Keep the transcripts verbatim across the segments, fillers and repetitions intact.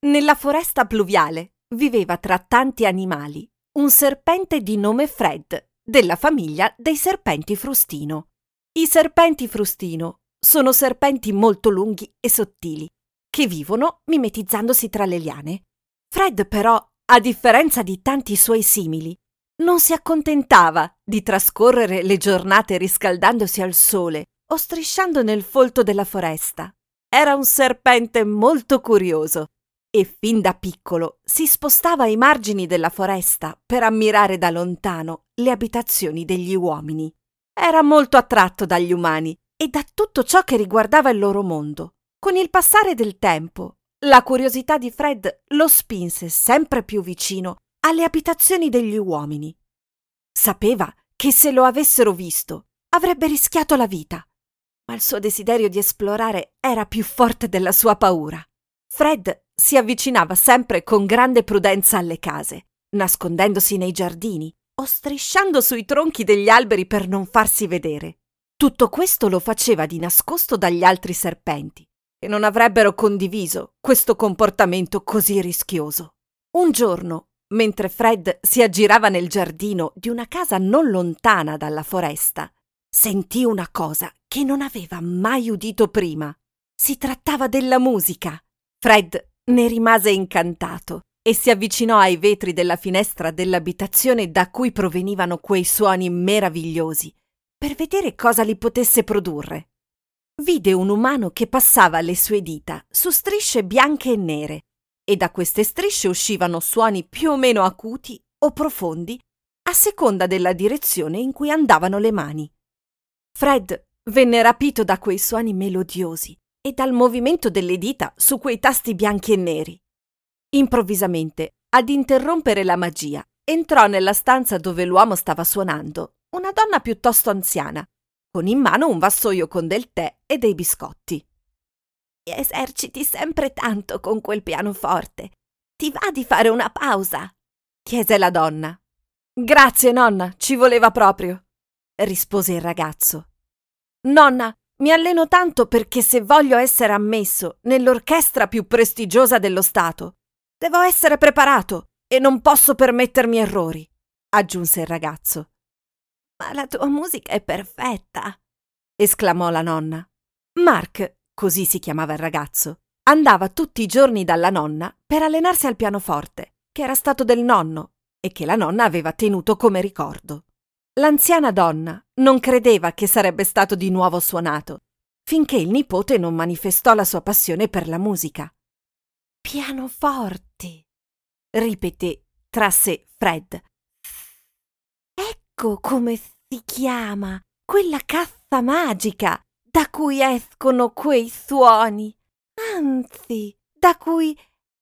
Nella foresta pluviale viveva tra tanti animali un serpente di nome Fred, della famiglia dei serpenti frustino. I serpenti frustino sono serpenti molto lunghi e sottili, che vivono mimetizzandosi tra le liane. Fred, però, a differenza di tanti suoi simili, non si accontentava di trascorrere le giornate riscaldandosi al sole o strisciando nel folto della foresta. Era un serpente molto curioso e fin da piccolo si spostava ai margini della foresta per ammirare da lontano le abitazioni degli uomini. Era molto attratto dagli umani e da tutto ciò che riguardava il loro mondo. Con il passare del tempo, la curiosità di Fred lo spinse sempre più vicino alle abitazioni degli uomini. Sapeva che se lo avessero visto avrebbe rischiato la vita, ma il suo desiderio di esplorare era più forte della sua paura. Fred si avvicinava sempre con grande prudenza alle case, nascondendosi nei giardini o strisciando sui tronchi degli alberi per non farsi vedere. Tutto questo lo faceva di nascosto dagli altri serpenti, che non avrebbero condiviso questo comportamento così rischioso. Un giorno, mentre Fred si aggirava nel giardino di una casa non lontana dalla foresta, sentì una cosa che non aveva mai udito prima. Si trattava della musica. Fred ne rimase incantato e si avvicinò ai vetri della finestra dell'abitazione da cui provenivano quei suoni meravigliosi per vedere cosa li potesse produrre. Vide un umano che passava le sue dita su strisce bianche e nere e da queste strisce uscivano suoni più o meno acuti o profondi a seconda della direzione in cui andavano le mani. Fred venne rapito da quei suoni melodiosi e dal movimento delle dita su quei tasti bianchi e neri. Improvvisamente, ad interrompere la magia, entrò nella stanza dove l'uomo stava suonando una donna piuttosto anziana, con in mano un vassoio con del tè e dei biscotti. «Ti eserciti sempre tanto con quel pianoforte. Ti va di fare una pausa?» chiese la donna. «Grazie, nonna, ci voleva proprio», rispose il ragazzo. «Nonna, mi alleno tanto perché se voglio essere ammesso nell'orchestra più prestigiosa dello Stato, devo essere preparato e non posso permettermi errori», aggiunse il ragazzo. «Ma la tua musica è perfetta», esclamò la nonna. Mark, così si chiamava il ragazzo, andava tutti i giorni dalla nonna per allenarsi al pianoforte, che era stato del nonno e che la nonna aveva tenuto come ricordo. L'anziana donna non credeva che sarebbe stato di nuovo suonato, finché il nipote non manifestò la sua passione per la musica. «Pianoforte», ripeté tra sé Fred. «Ecco come si chiama quella cassa magica da cui escono quei suoni, anzi, da cui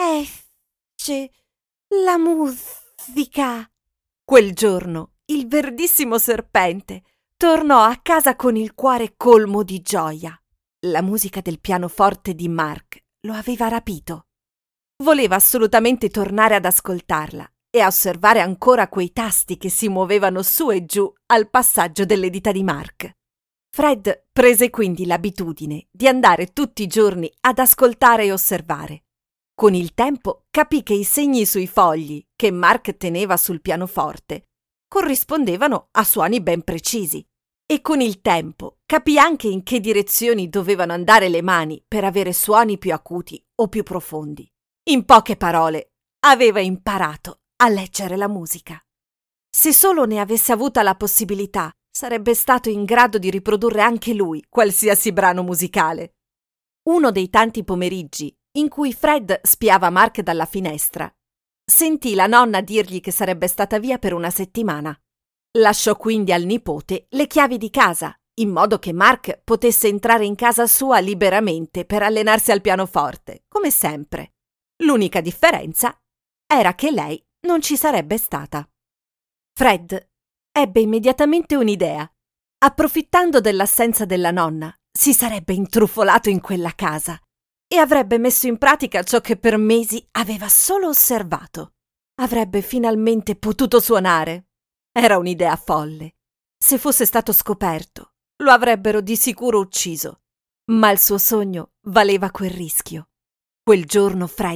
esce la musica». Quel giorno il verdissimo serpente tornò a casa con il cuore colmo di gioia. La musica del pianoforte di Mark lo aveva rapito. Voleva assolutamente tornare ad ascoltarla e a osservare ancora quei tasti che si muovevano su e giù al passaggio delle dita di Mark. Fred prese quindi l'abitudine di andare tutti i giorni ad ascoltare e osservare. Con il tempo capì che i segni sui fogli che Mark teneva sul pianoforte corrispondevano a suoni ben precisi e con il tempo capì anche in che direzioni dovevano andare le mani per avere suoni più acuti o più profondi. In poche parole, aveva imparato a leggere la musica. Se solo ne avesse avuta la possibilità, sarebbe stato in grado di riprodurre anche lui qualsiasi brano musicale. Uno dei tanti pomeriggi in cui Fred spiava Mark dalla finestra, sentì la nonna dirgli che sarebbe stata via per una settimana. Lasciò quindi al nipote le chiavi di casa, in modo che Mark potesse entrare in casa sua liberamente per allenarsi al pianoforte, come sempre. L'unica differenza era che lei non ci sarebbe stata. Fred ebbe immediatamente un'idea. Approfittando dell'assenza della nonna, si sarebbe intrufolato in quella casa e avrebbe messo in pratica ciò che per mesi aveva solo osservato. Avrebbe finalmente potuto suonare. Era un'idea folle. Se fosse stato scoperto, lo avrebbero di sicuro ucciso. Ma il suo sogno valeva quel rischio. Quel giorno Fred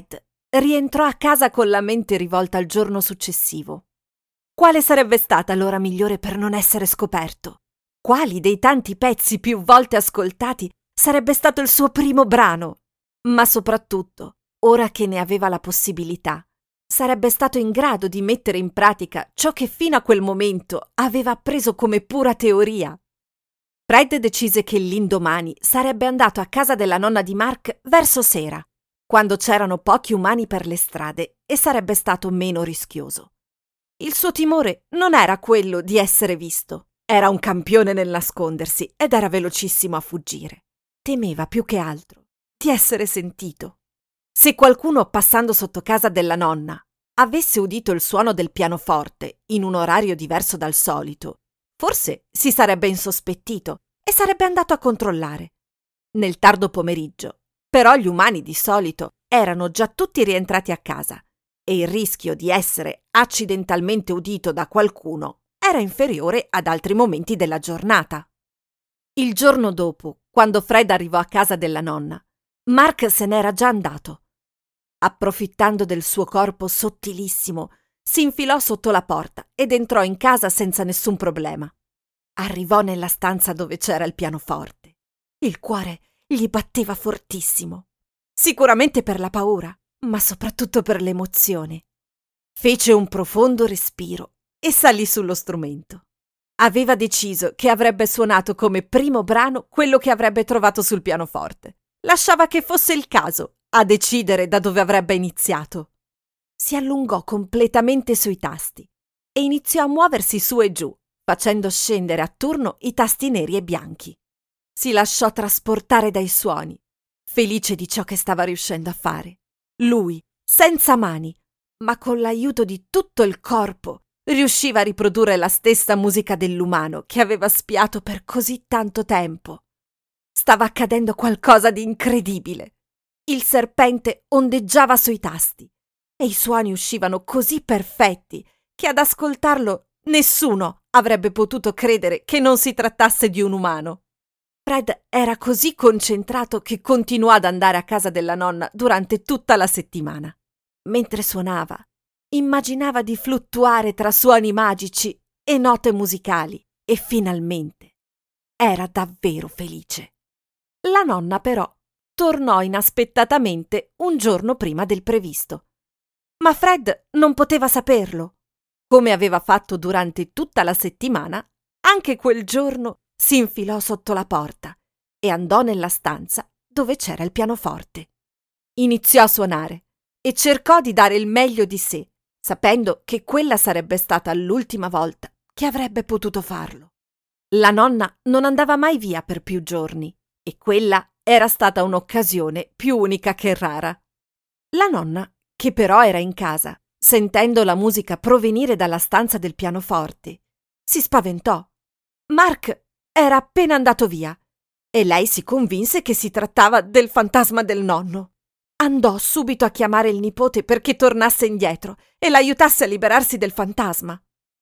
rientrò a casa con la mente rivolta al giorno successivo. Quale sarebbe stata l'ora migliore per non essere scoperto? Quali dei tanti pezzi più volte ascoltati sarebbe stato il suo primo brano? Ma soprattutto, ora che ne aveva la possibilità, sarebbe stato in grado di mettere in pratica ciò che fino a quel momento aveva appreso come pura teoria. Fred decise che l'indomani sarebbe andato a casa della nonna di Mark verso sera, quando c'erano pochi umani per le strade e sarebbe stato meno rischioso. Il suo timore non era quello di essere visto, era un campione nel nascondersi ed era velocissimo a fuggire. Temeva più che altro di essere sentito. Se qualcuno passando sotto casa della nonna avesse udito il suono del pianoforte in un orario diverso dal solito, forse si sarebbe insospettito e sarebbe andato a controllare. Nel tardo pomeriggio, però, gli umani di solito erano già tutti rientrati a casa e il rischio di essere accidentalmente udito da qualcuno era inferiore ad altri momenti della giornata. Il giorno dopo, quando Fred arrivò a casa della nonna, Mark se n'era già andato. Approfittando del suo corpo sottilissimo, si infilò sotto la porta ed entrò in casa senza nessun problema. Arrivò nella stanza dove c'era il pianoforte. Il cuore gli batteva fortissimo, sicuramente per la paura, ma soprattutto per l'emozione. Fece un profondo respiro e salì sullo strumento. Aveva deciso che avrebbe suonato come primo brano quello che avrebbe trovato sul pianoforte. Lasciava che fosse il caso a decidere da dove avrebbe iniziato. Si allungò completamente sui tasti e iniziò a muoversi su e giù, facendo scendere a turno i tasti neri e bianchi. Si lasciò trasportare dai suoni, felice di ciò che stava riuscendo a fare. Lui, senza mani, ma con l'aiuto di tutto il corpo, riusciva a riprodurre la stessa musica dell'umano che aveva spiato per così tanto tempo. Stava accadendo qualcosa di incredibile. Il serpente ondeggiava sui tasti e i suoni uscivano così perfetti che ad ascoltarlo nessuno avrebbe potuto credere che non si trattasse di un umano. Fred era così concentrato che continuò ad andare a casa della nonna durante tutta la settimana. Mentre suonava, immaginava di fluttuare tra suoni magici e note musicali e finalmente era davvero felice. La nonna però tornò inaspettatamente un giorno prima del previsto. Ma Fred non poteva saperlo. Come aveva fatto durante tutta la settimana, anche quel giorno si infilò sotto la porta e andò nella stanza dove c'era il pianoforte. Iniziò a suonare e cercò di dare il meglio di sé, sapendo che quella sarebbe stata l'ultima volta che avrebbe potuto farlo. La nonna non andava mai via per più giorni e quella era stata un'occasione più unica che rara. La nonna, che però era in casa, sentendo la musica provenire dalla stanza del pianoforte, si spaventò. Mark era appena andato via e lei si convinse che si trattava del fantasma del nonno. Andò subito a chiamare il nipote perché tornasse indietro e l'aiutasse a liberarsi del fantasma.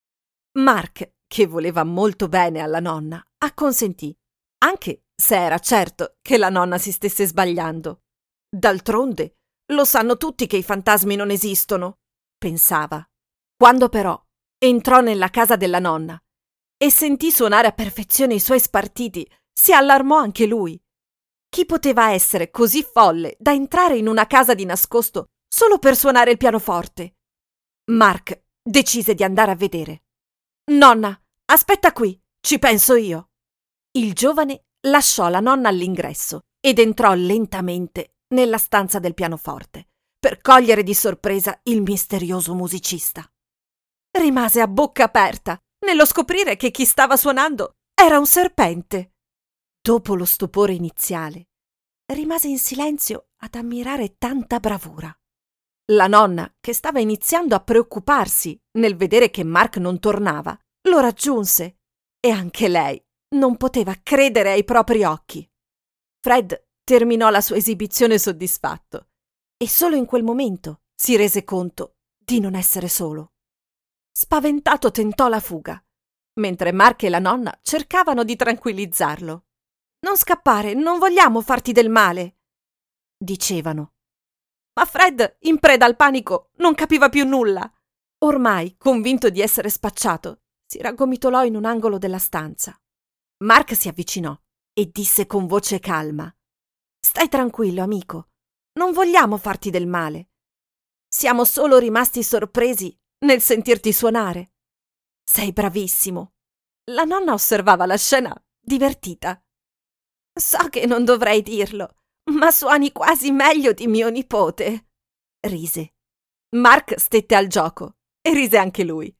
Mark, che voleva molto bene alla nonna, acconsentì, anche se era certo che la nonna si stesse sbagliando. D'altronde, lo sanno tutti che i fantasmi non esistono, pensava. Quando però entrò nella casa della nonna e sentì suonare a perfezione i suoi spartiti, si allarmò anche lui. Chi poteva essere così folle da entrare in una casa di nascosto solo per suonare il pianoforte? Mark decise di andare a vedere. «Nonna, aspetta qui, ci penso io». Il giovane lasciò la nonna all'ingresso ed entrò lentamente nella stanza del pianoforte per cogliere di sorpresa il misterioso musicista. Rimase a bocca aperta nello scoprire che chi stava suonando era un serpente. Dopo lo stupore iniziale, rimase in silenzio ad ammirare tanta bravura. La nonna, che stava iniziando a preoccuparsi nel vedere che Mark non tornava, lo raggiunse e anche lei non poteva credere ai propri occhi. Fred terminò la sua esibizione soddisfatto e solo in quel momento si rese conto di non essere solo. Spaventato tentò la fuga, mentre Mark e la nonna cercavano di tranquillizzarlo. «Non scappare, non vogliamo farti del male», dicevano. Ma Fred, in preda al panico, non capiva più nulla. Ormai, convinto di essere spacciato, si raggomitolò in un angolo della stanza. Mark si avvicinò e disse con voce calma: «Stai tranquillo, amico. Non vogliamo farti del male. Siamo solo rimasti sorpresi nel sentirti suonare. Sei bravissimo». La nonna osservava la scena divertita. «So che non dovrei dirlo, ma suoni quasi meglio di mio nipote», rise. Mark stette al gioco e rise anche lui.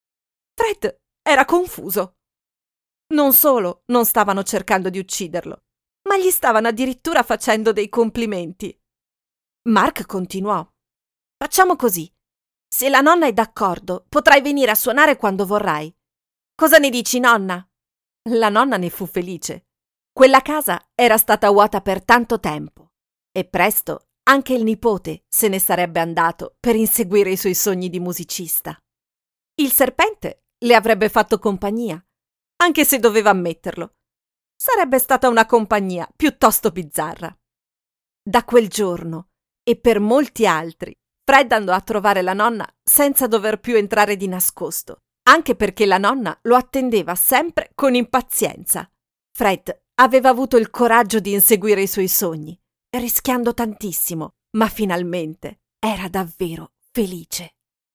Fred era confuso. Non solo non stavano cercando di ucciderlo, ma gli stavano addirittura facendo dei complimenti. Mark continuò: «Facciamo così. Se la nonna è d'accordo, potrai venire a suonare quando vorrai. Cosa ne dici, nonna?» La nonna ne fu felice. Quella casa era stata vuota per tanto tempo e presto anche il nipote se ne sarebbe andato per inseguire i suoi sogni di musicista. Il serpente le avrebbe fatto compagnia, anche se doveva ammetterlo. Sarebbe stata una compagnia piuttosto bizzarra. Da quel giorno e per molti altri, Fred andò a trovare la nonna senza dover più entrare di nascosto, anche perché la nonna lo attendeva sempre con impazienza. Fred aveva avuto il coraggio di inseguire i suoi sogni, rischiando tantissimo, ma finalmente era davvero felice.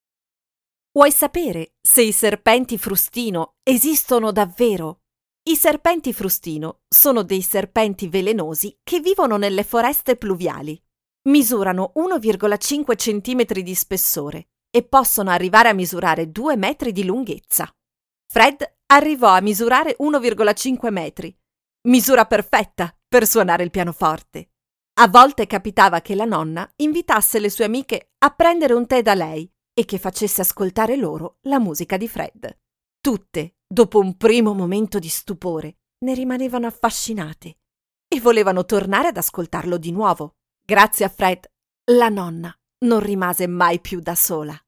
Vuoi sapere se i serpenti frustino esistono davvero? I serpenti frustino sono dei serpenti velenosi che vivono nelle foreste pluviali. Misurano uno virgola cinque centimetri di spessore e possono arrivare a misurare due metri di lunghezza. Fred arrivò a misurare uno virgola cinque metri, misura perfetta per suonare il pianoforte. A volte capitava che la nonna invitasse le sue amiche a prendere un tè da lei e che facesse ascoltare loro la musica di Fred. Tutte, dopo un primo momento di stupore, ne rimanevano affascinate e volevano tornare ad ascoltarlo di nuovo. Grazie a Fred, la nonna non rimase mai più da sola.